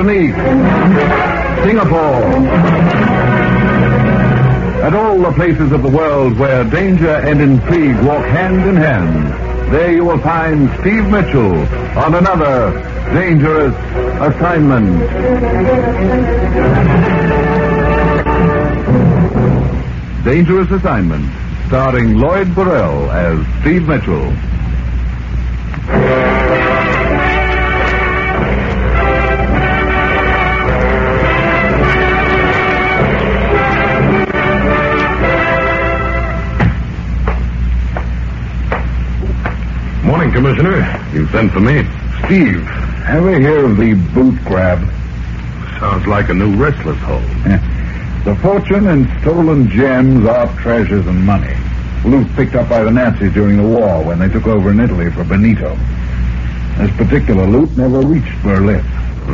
Japanese, Singapore. At all the places of the world where danger and intrigue walk hand in hand, there you will find Steve Mitchell on another dangerous assignment. Dangerous Assignment, starring Lloyd Burrell as Steve Mitchell. Morning, Commissioner. You sent for me? Steve, ever hear of the boot grab? Sounds like a new restless hold. The fortune in stolen gems, art, treasures, and money. Loot picked up by the Nazis during the war when they took over in Italy for Benito. This particular loot never reached Berlin.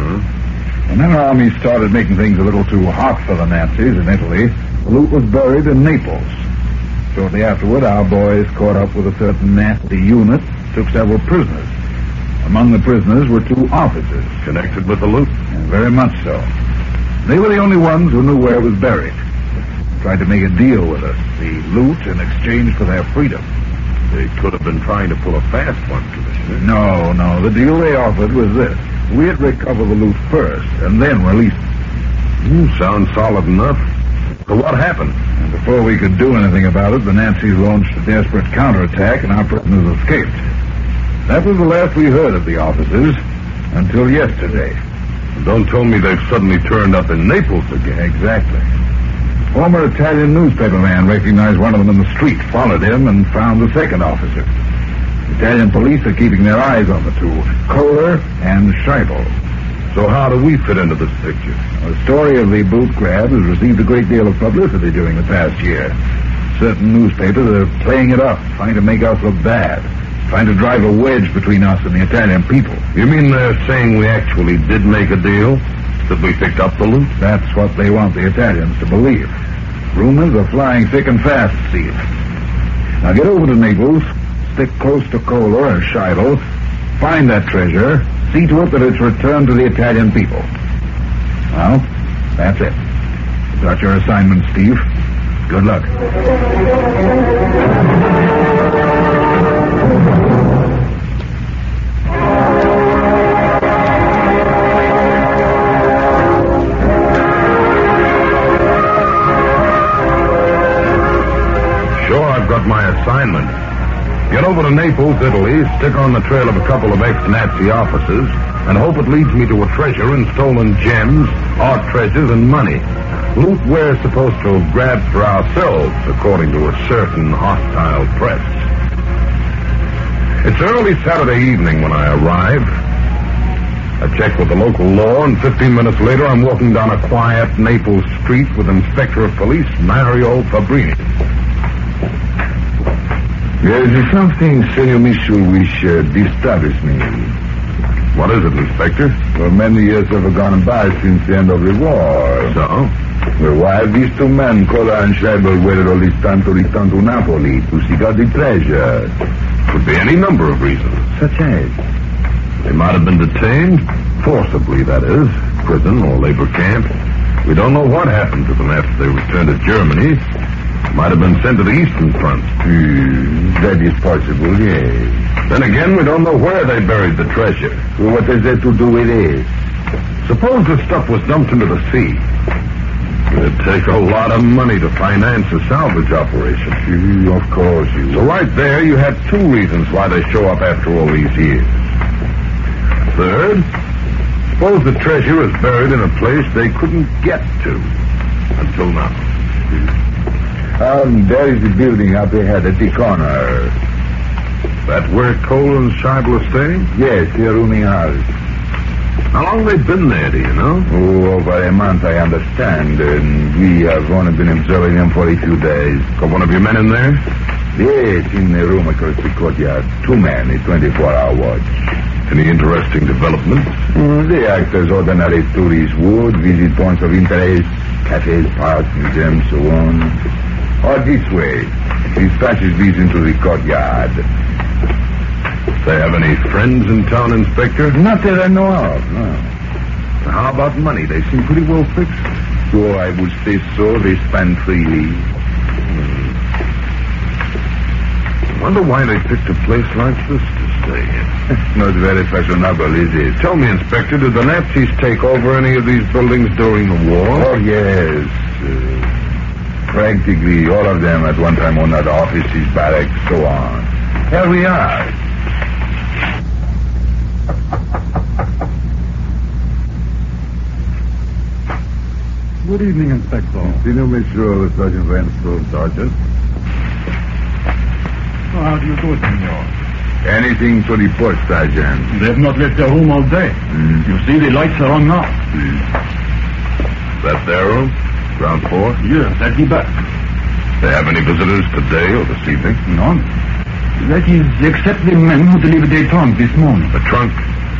When our army started making things a little too hot for the Nazis in Italy, the loot was buried in Naples. Shortly afterward, our boys caught up with a certain nasty unit, took several prisoners. Among the prisoners were 2 officers. Connected with the loot? Very much so. They were the only ones who knew where it was buried. Tried to make a deal with us, the loot in exchange for their freedom. They could have been trying to pull a fast one, Commissioner. No. The deal they offered was this. We'd recover the loot first, and then release it. Sounds solid enough. So what happened? And before we could do anything about it, the Nazis launched a desperate counterattack, and our prisoners escaped. That was the last we heard of the officers until yesterday. Don't tell me they've suddenly turned up in Naples again. Exactly. Former Italian newspaper man recognized one of them in the street, followed him, and found the second officer. Italian police are keeping their eyes on the 2, Kohler and Scheibel. So how do we fit into this picture? The story of the boot grab has received a great deal of publicity during the past year. Certain newspapers are playing it up, trying to make us look bad. Trying to drive a wedge between us and the Italian people. You mean they're saying we actually did make a deal? That we picked up the loot? That's what they want the Italians to believe. Rumors are flying thick and fast, Steve. Now get over to Naples, stick close to Kohler and Scheibel, find that treasure, see to it that it's returned to the Italian people. Well, that's it. You got your assignment, Steve. Good luck. Got my assignment. Get over to Naples, Italy, stick on the trail of a couple of ex-Nazi officers, and hope it leads me to a treasure in stolen gems, art treasures, and money. Loot we're supposed to have grabbed for ourselves, according to a certain hostile press. It's early Saturday evening when I arrive. I check with the local law, and 15 minutes later I'm walking down a quiet Naples street with Inspector of Police Mario Fabrini. There is something Senor Mitchell which disturbs me. What is it, Inspector? Well, many years have gone by since the end of the war. So? Well, why have these 2 men, Kohler and Scheibel, waited all this time to return to Napoli to seek out the treasure? Could be any number of reasons. Such as? They might have been detained, forcibly, that is, prison or labor camp. We don't know what happened to them after they returned to Germany. Might have been sent to the Eastern Front. That is possible, yes. Then again, we don't know where they buried the treasure. Well, what has that to do with it? Suppose the stuff was dumped into the sea. It'd take a lot of money to finance a salvage operation. Of course. So right there, you had 2 reasons why they show up after all these years. Third, suppose the treasure is buried in a place they couldn't get to until now. There is the building up ahead at the corner. That where Cole and Scheibel are staying? Yes, the rooming house. How long have they been there, do you know? Oh, over a month, I understand. And we have only been observing them for a few days. Got one of your men in there? Yes, in the room across the courtyard. 2 men, a 24-hour watch. Any interesting developments? They act as ordinary tourists would, visit points of interest, cafes, parks, museums, so on. Or this way. Dispatches these into the courtyard. They have any friends in town, Inspector? Not that I know of, no. How about money? They seem pretty well fixed. So I would say so. They spend freely. Wonder why they picked a place like this to stay in. Not very fashionable, is it? Tell me, Inspector, did the Nazis take over any of these buildings during the war? Oh, yes. Practically all of them at one time or another. Offices, barracks, so on. Here we are. Good evening, Inspector. Senior Monsieur, Sergeant Ransford, Sergeant. Oh, how do you do, senor? Anything to report, Sergeant? They have not left their room all day. You see, the lights are on now. That their room? Ground floor? Yes, at the back. They have any visitors today or this evening? None. That is, except the men who delivered their trunk this morning. The trunk?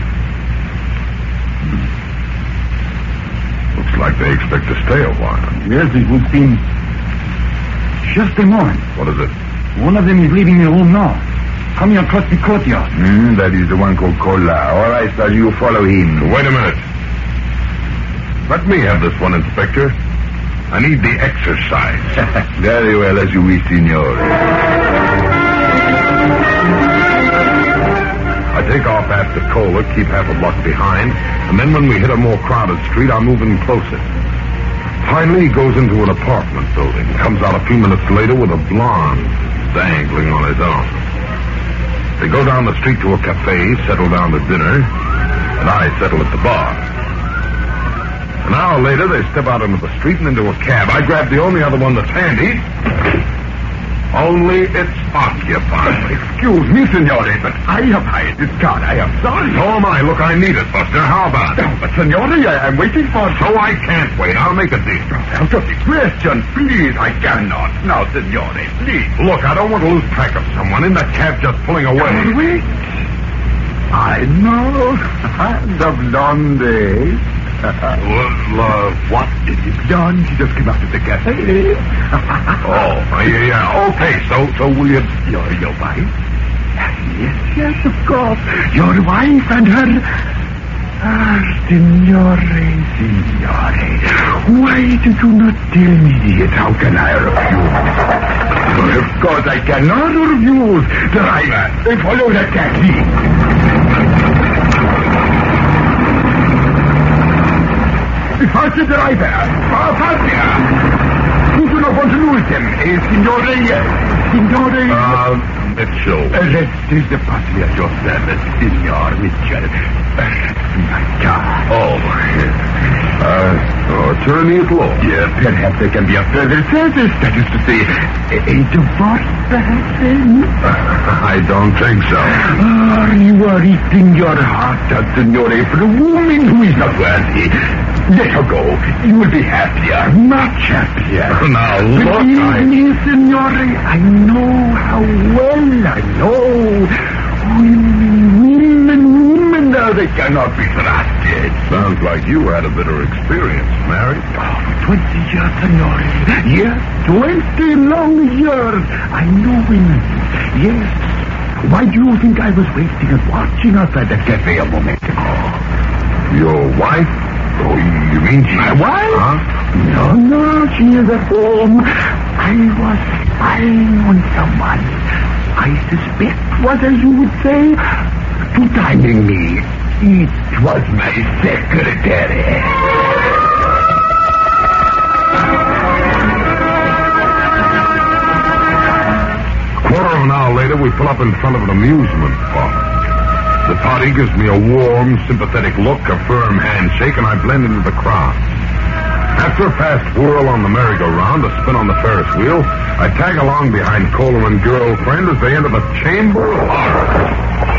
Looks like they expect to stay a while. Yes, it would seem. Just a moment. What is it? One of them is leaving the room now. Coming across the courtyard. That is the one called Cola. All right, sir, you follow him. Wait a minute. Let me have this one, Inspector. I need the exercise. Very well, as you wish, senor. I take off after Cola, keep half a block behind, and then when we hit a more crowded street, I move in closer. Finally, he goes into an apartment building. Comes out a few minutes later with a blonde dangling on his arm. They go down the street to a cafe, settle down to dinner, and I settle at the bar. An hour later, they step out into the street and into a cab. I grab the only other one that's handy. Only it's occupied. Excuse me, signore, but I have hired this car. I am sorry. So am I. Look, I need it, Buster. How about it? But, signore, I'm waiting for... So I can't wait. I'll make a deal. Out of the question, please. I cannot. Now, signore, please. Look, I don't want to lose track of someone in that cab just pulling away. Wait. I know. The blonde. What? John, she just came out of the cafe. Yeah. Okay, so will you... Your wife? Yes, of course. Your wife and her... Signore. Why did you not tell me it? How can I refuse? Of course I cannot refuse. Driver, follow that taxi. First the driver. Faster. You do not want to lose him. Signore. Mitchell. That is the party at your service, Signor Mitchell. My God. Attorney at law. Yeah, perhaps there can be a further service. That is to say, a divorce, perhaps, I don't think so. You are eating your heart out, Signore, for a woman who is not worthy. Let her go. You will be happier, much happier. Now, look, Believe me, Signore, I know how well I know. Women, they cannot be trusted. Sounds like you had a bitter experience, married. 20 years, Signore. Yes, 20 long years. I know women. Yes. Why do you think I was waiting and watching outside that cafe a moment ago? Your wife? Oh, you mean she... My wife? Huh? No, she is at home. I was spying on someone. I suspect, what as you would say, to timing me. It was my secretary. Quarter of an hour later, we pull up in front of an amusement park. The party gives me a warm, sympathetic look, a firm handshake, and I blend into the crowd. After a fast whirl on the merry-go-round, a spin on the Ferris wheel, I tag along behind Kohler and girlfriend as they enter the Chamber of Horrors.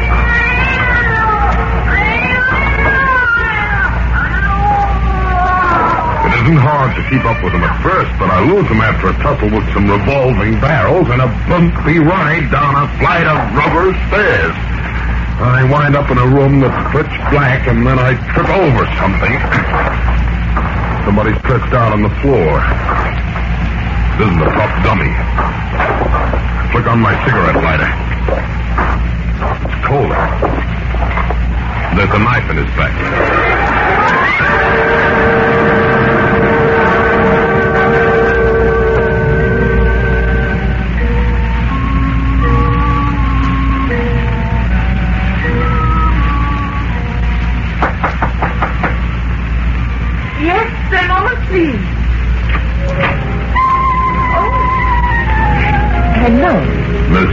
It isn't hard to keep up with them at first, but I lose them after a tussle with some revolving barrels and a bumpy ride down a flight of rubber stairs. I wind up in a room that's pitch black, and then I trip over something. Somebody's stretched out on the floor. This is a tough dummy. Flick on my cigarette lighter. It's Kohler. There's a knife in his back. Hello. Miss,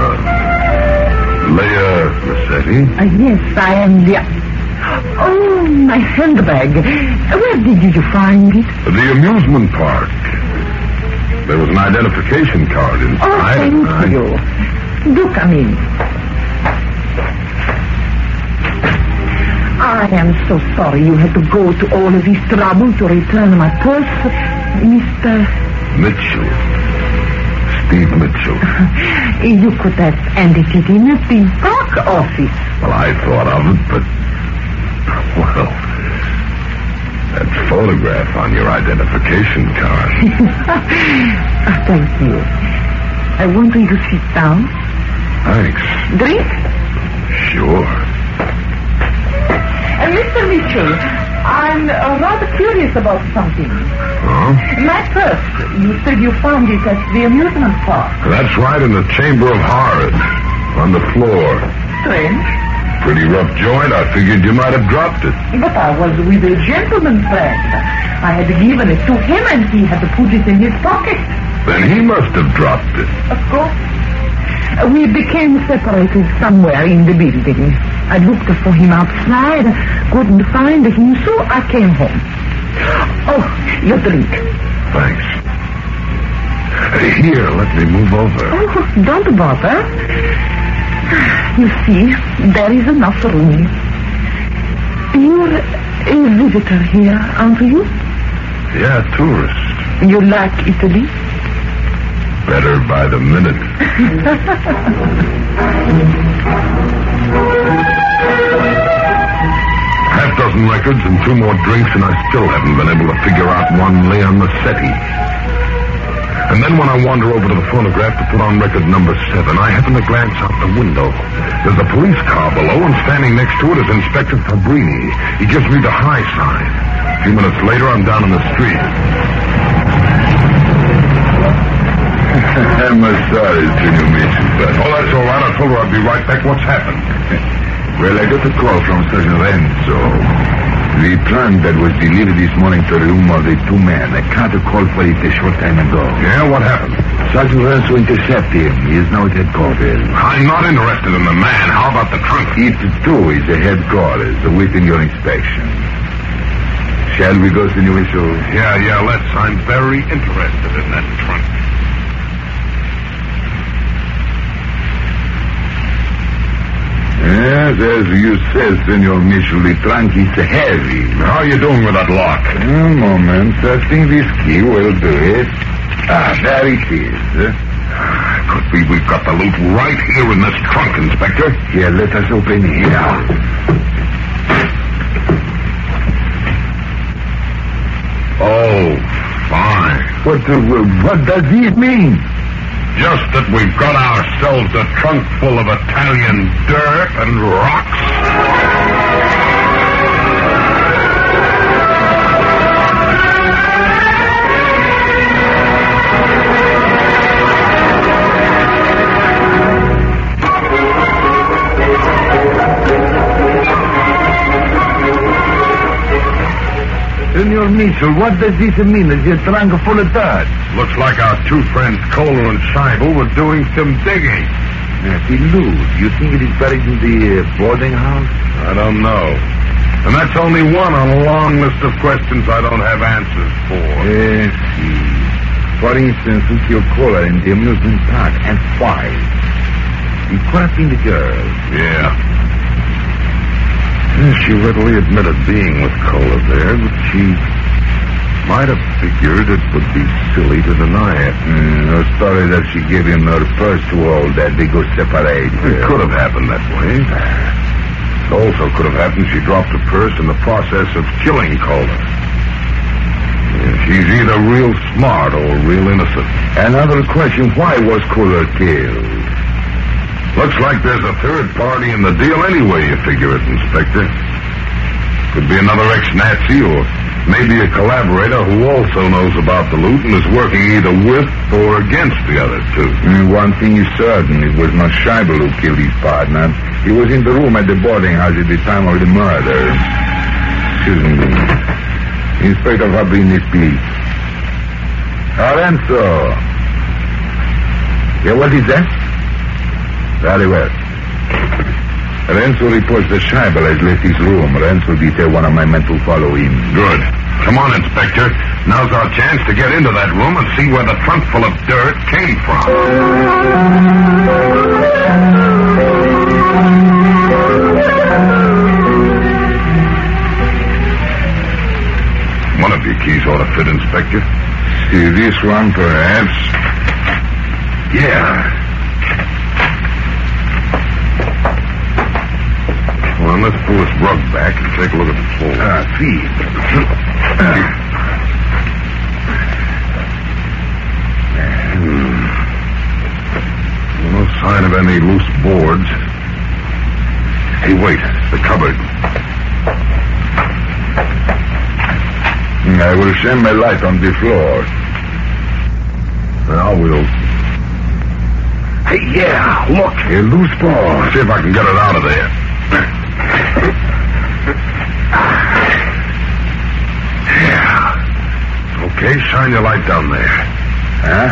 Leah Rossetti? Yes, I am the... Oh, my handbag. Where did you find it? The amusement park. There was an identification card inside. Oh, thank you. Do come in. I am so sorry you had to go to all of this trouble to return my purse, Mr. Mitchell. Steve Mitchell. You could have handed it in at the park office. Well, I thought of it, but... Well, that photograph on your identification card. Thank you. I want you to sit down. Thanks. Drink? Sure. Mr. Mitchell, I'm rather curious about something. Huh? My purse. You said you found it at the amusement park. That's right, in the Chamber of Horrors. On the floor. Strange. Pretty rough joint. I figured you might have dropped it. But I was with a gentleman friend. I had given it to him and he had to put it in his pocket. Then he must have dropped it. Of course. We became separated somewhere in the building. I looked for him outside, couldn't find him, so I came home. Oh, your drink. Thanks. Here, let me move over. Oh, don't bother. You see, there is enough room. You're a visitor here, aren't you? Yeah, tourist. You like Italy? Better by the minute. Half dozen records and 2 more drinks, and I still haven't been able to figure out one Leah Rossetti. And then when I wander over to the phonograph to put on record number 7, I happen to glance out the window. There's a police car below, and standing next to it is Inspector Fabrini. He gives me the high sign. A few minutes later, I'm down in the street. I'm sorry, Senor Mitchell, but... Oh, that's all right. I told her I'd be right back. What's happened? Well, I got a call from Sergeant Renzo. The trunk that was delivered this morning to the room of the 2 men. I got a call for it a short time ago. Yeah, what happened? Sergeant Renzo intercepted him. He is now at headquarters. I'm not interested in the man. How about the trunk? It, too, is at headquarters, awaiting your inspection. Shall we go, Senor Mitchell? Yeah, let's. I'm very interested in that trunk. Yes, as you said, Senor Mitchell, the trunk is heavy. How are you doing with that lock? A moment. I think this key will do it. There it is. Could be we've got the loot right here in this trunk, Inspector. Here, let us open here. Oh, fine. What does this mean? Just that we've got ourselves a trunk full of Italian dirt and rocks. Senor Mitchell, what does this mean? Is your trunk full of dirt? Looks like our 2 friends, Kohler and Scheibel, were doing some digging. The loot, you think it is buried in the boarding house? I don't know. And that's only one on a long list of questions I don't have answers for. Yes, for instance, with your caller in the amusement park, and why? He could have been the girl. Yeah. She readily admitted being with Kohler there, but she might have figured it would be silly to deny it. No story that she gave him her purse to hold, that they go separate. It could have happened that way. It also could have happened she dropped the purse in the process of killing Kohler. She's either real smart or real innocent. Another question, why was Kohler killed? Looks like there's a third party in the deal anyway, you figure it, Inspector. Could be another ex-Nazi or maybe a collaborator who also knows about the loot and is working either with or against the other 2. One thing is certain, it was not Scheibel who killed his partner. He was in the room at the boarding house at the time of the murder. Excuse me. Inspector Fabrini, please. Lorenzo. Yeah, what is that? Very well. Renzo reports that Scheibel has left his room. Renzo detail one of my men to follow him. Good. Come on, Inspector. Now's our chance to get into that room and see where the trunk full of dirt came from. One of your keys ought to fit, Inspector. See, this one, perhaps. Yeah. Well, let's pull this rug back and take a look at the floor. See. No sign of any loose boards. Hey, wait. The cupboard. I will shine my light on the floor. Now we'll... Hey, yeah, look. A loose ball. See if I can get it out of there. Yeah. Okay, shine your light down there. Huh?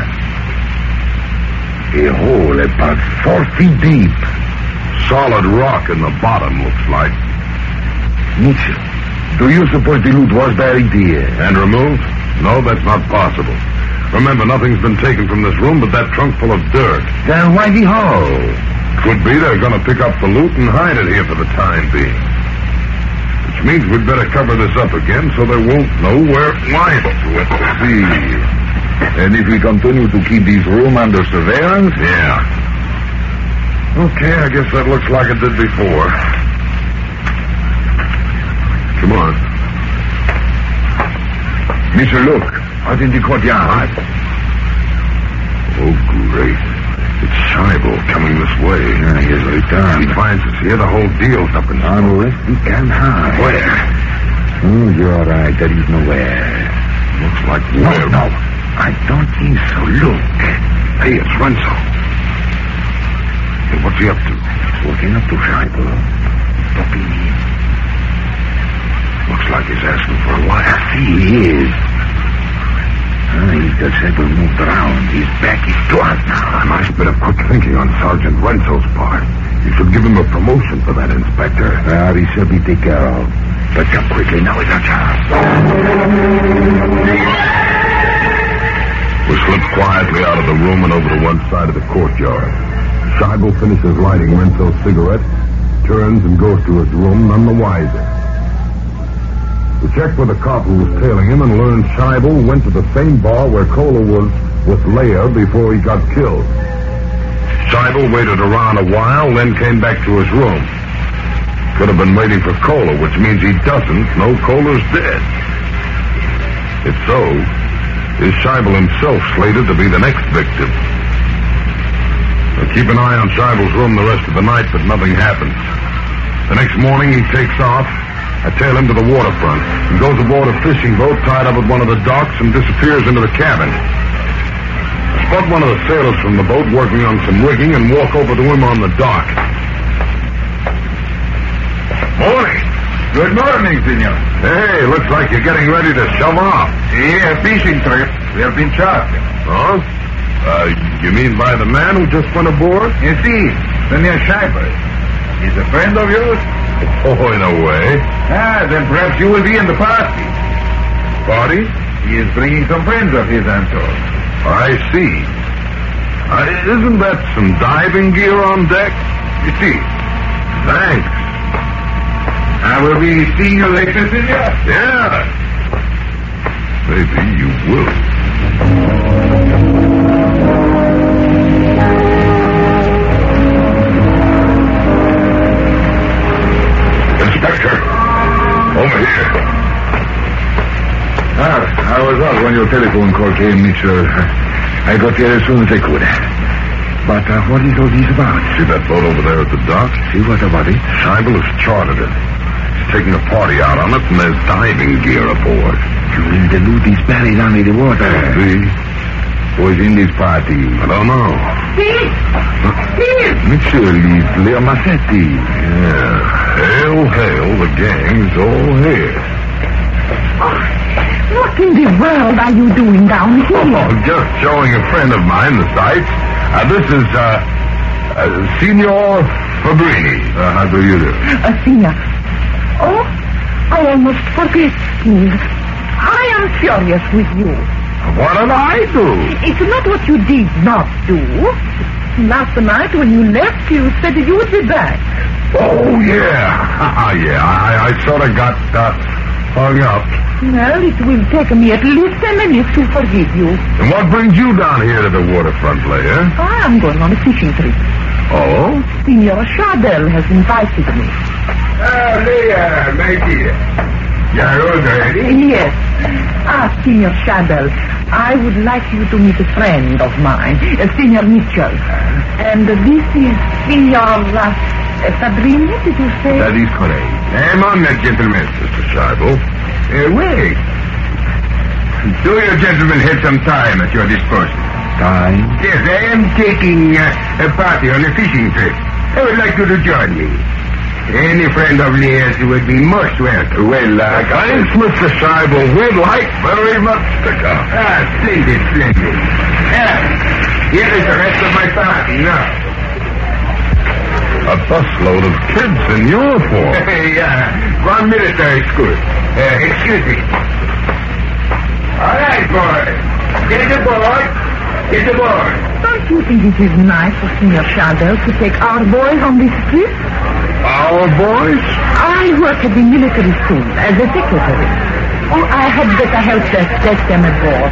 A hole about 4 feet deep. Solid rock in the bottom, looks like. Mitchell, do you suppose the loot was buried here? And removed? No, that's not possible. Remember, nothing's been taken from this room but that trunk full of dirt. Then why the hole? Could be they're going to pick up the loot and hide it here for the time being. Which means we'd better cover this up again so they won't know where it lies. Let's see. And if we continue to keep this room under surveillance? Yeah. Okay, I guess that looks like it did before. Come on. Mister, look. Out in the courtyard. Oh, great. It's Scheibel coming this way. Yeah, he has returned. If he finds us here, the whole deal's up in smoke. Unless we can hide. Where? Oh, you're right. There is nowhere. Looks like where? No. I don't think so. Look. Hey, it's Renzo. Hey, what's he up to? He's walking up to Scheibel. Stopping him. Looks like he's asking for a light. See, he is. He's got Scheibel moved around. His back is to us now. A nice bit of quick thinking on Sergeant Renzo's part. You should give him a promotion for that, Inspector. He shall be taken care of. But come quickly, now is our chance. We slip quietly out of the room and over to one side of the courtyard. Scheibel finishes lighting Renzo's cigarette, turns and goes to his room, none the wiser. We checked with the cop who was tailing him and learned Scheibel went to the same bar where Kohler was with Leia before he got killed. Scheibel waited around a while, then came back to his room. Could have been waiting for Kohler, which means he doesn't know Kohler's dead. If so, is Scheibel himself slated to be the next victim? Now keep an eye on Scheibel's room the rest of the night, but nothing happens. The next morning he takes off. I tail him to the waterfront and goes aboard a fishing boat tied up at one of the docks and disappears into the cabin. I spot one of the sailors from the boat working on some rigging and walk over to him on the dock. Morning. Good morning, senor. Hey, looks like you're getting ready to shove off. Yeah, fishing trip. We have been chartered. Huh? You mean by the man who just went aboard? You see, Senor Scheibel. He's a friend of yours? Oh, in a way. Then perhaps you will be in the party. Party? He is bringing some friends of his, I'm told. I see. Isn't that some diving gear on deck? You see. Thanks. I will be seeing you later, senor. Yeah. Maybe you will. Inspector, over here. I was out when your telephone call came, Mitchell. I got here as soon as I could. But what is all this about? See that boat over there at the dock? See, what about it? Scheibel has chartered it. He's taking a party out on it, and there's diving gear aboard. You mean the loot is buried under the water? See? Who's in this party? I don't know. Steve! Steve! Mitchell is Leo Massetti. Yeah. Hail, hail, the gang's all here. What in the world are you doing down here? Oh, just showing a friend of mine the sights. This is, Signor Fabrini. How do you do? Signor. Oh, I almost forget, Steve. I am furious with you. What did I do? It's not what you did not do. Last night when you left, you said you would be back. Oh, yeah. Yeah, I sort of got hung up. Well, it will take me at least 10 minutes to forgive you. And what brings you down here to the waterfront, Leia? I am going on a fishing trip. Oh? Signor Chardel has invited me. Leia, my dear. You're all ready? Yes. Signor Chardel, I would like you to meet a friend of mine, Signor Mitchell. And this is Signor Fabrini, did you say? That is correct. I'm on that, gentlemen, Mr. Scheibel. Wait. Do you gentlemen have some time at your disposal? Time? Yes, I am taking a party on a fishing trip. I would like you to join me. Any friend of Leah's would be most welcome. Well, thanks, Mr. Scheibel. We'd like very much to come. Splendid, splendid. Here is the rest of my party now. A busload of kids in uniform. One military school. Excuse me. All right, boys. Get aboard. Get aboard. Don't you think it is nice for Signor Chardel to take our boys on this trip? Our boys? I work at the military school as a secretary. Oh, I had better help take them aboard.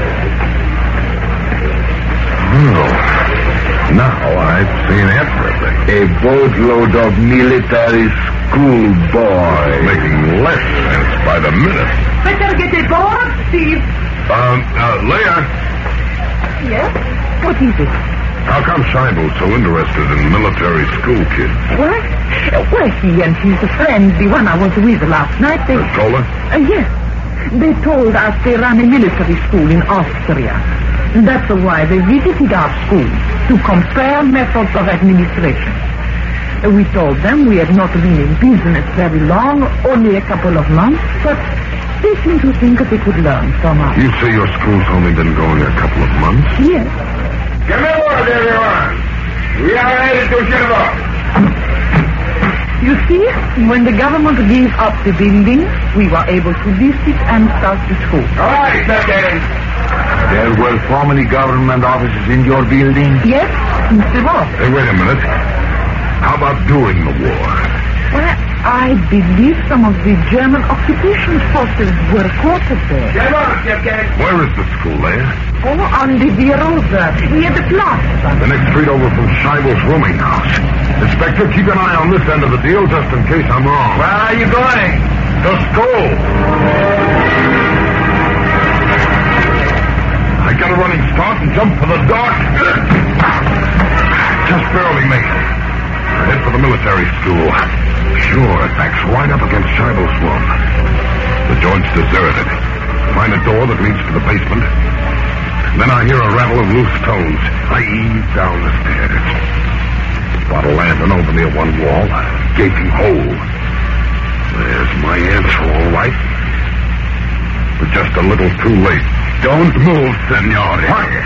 Oh. Now I've seen everything. A boatload of military school boys. Making less sense by the minute. Better get aboard, Steve. Leia. Yes? What is it? How come Scheibel's so interested in military school kids? What? Well, he and his friend, the one I was with last night, they... Told her? Yes. They told us they ran a military school in Austria. That's why they visited our school, to compare methods of administration. We told them we had not been in business very long, only a couple of months, but they seem to think that they could learn from us. You say your school's only been going a couple of months? Yes. Come aboard, everyone. We are ready to ship off. You see, when the government gave up the building, we were able to lease it and start the school. All right, Captain. There were so many government offices in your building? Yes, Mr. Ross. Hey, wait a minute. How about during the war? Well, I believe some of the German occupation forces were quartered there. Get on, Captain. Where is the school, Leia? Oh, on the Via Rosa, near the plaza. The next street over from Scheibel's rooming house. Inspector, keep an eye on this end of the deal just in case I'm wrong. Where are you going? To school. I got a running start and jump for the dark. Just barely made it. Head for the military school. Sure, it backs right up against Scheibel's room. The joint's deserted. Find a door that leads to the basement. Then I hear a rattle of loose stones. I ease down the stairs. Spot a lantern over near one wall. Gaping hole. There's my answer, all right. But just a little too late. Don't move, senor.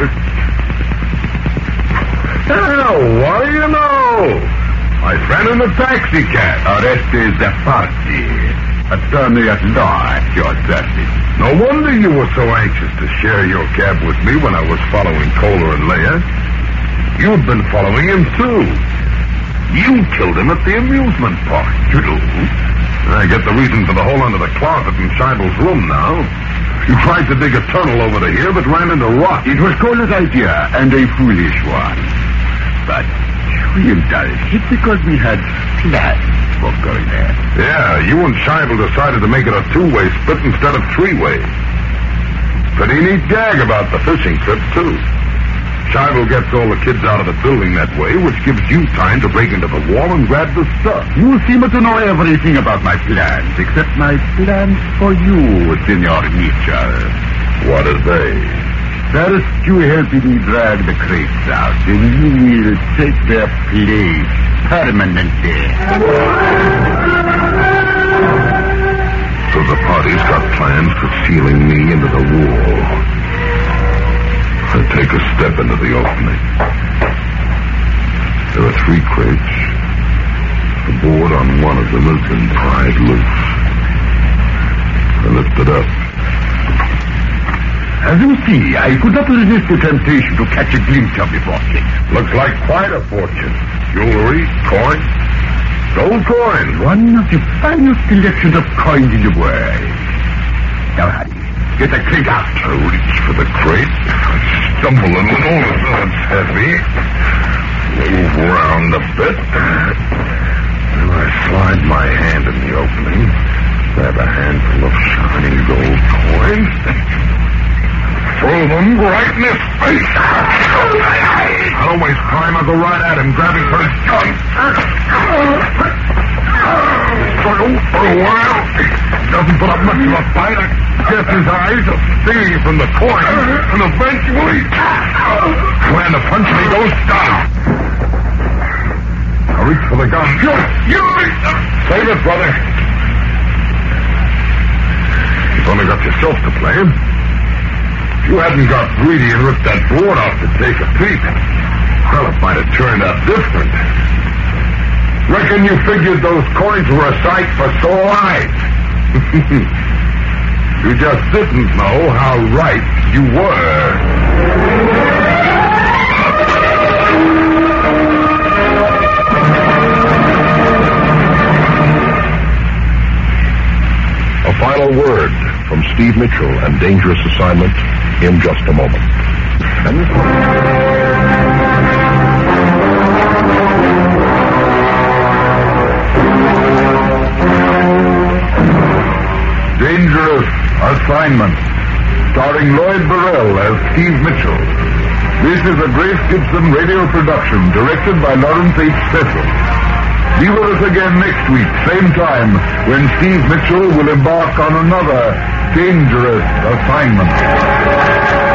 What do you know? My friend in the taxi cab. Orestes the party. Attorney at law at your service. No wonder you were so anxious to share your cab with me when I was following Kohler and Leia. You'd been following him, too. You killed him at the amusement park. You do? I get the reason for the hole under the closet in Scheibel's room now. You tried to dig a tunnel over to here, but ran into rock. It was Kohler's idea, and a foolish one. But we indulged it because we had plans for going there. Yeah, you and Scheibel decided to make it a two-way split instead of three-way. Pretty neat gag about the fishing trip, too. Scheibel gets all the kids out of the building that way, which gives you time to break into the wall and grab the stuff. You seem to know everything about my plans, except my plans for you, Senor Mitchell. What are they? First, you help me drag the crates out, and you will take their place permanently. So the party's got plans for sealing me into the wall. I take a step into the opening. 3 crates. The board on one of them has been pried loose. I lift it up. As you see, I could not resist the temptation to catch a glimpse of the fortune. Looks like quite a fortune. Jewelry, coins, gold coins. One of the finest selections of coins in the world. Now, hurry. Get the crate out. I reach for the crate. I stumble a little as though it's heavy. Move around a bit. Then I slide my hand in the opening. Grab a handful of shiny gold coins. Throw them right in his face. I don't waste time. I go right at him, grabbing for his gun. Struggle for a while. Doesn't put up much of a fight. I guess his eyes are stinging from the coin. And eventually, when the punch and he goes down. I reach for the gun. Save it, brother. You've only got yourself to blame. If you hadn't got greedy and ripped that board off to take a peek, well, it might have turned out different. Reckon you figured those coins were a sight for sore eyes. You just didn't know how right you were. A final word from Steve Mitchell and Dangerous Assignment in just a moment. Dangerous Assignment, starring Lloyd Burrell as Steve Mitchell. This is a Grace Gibson radio production directed by Lawrence H. Cecil. Be with us again next week, same time, when Steve Mitchell will embark on another dangerous assignment.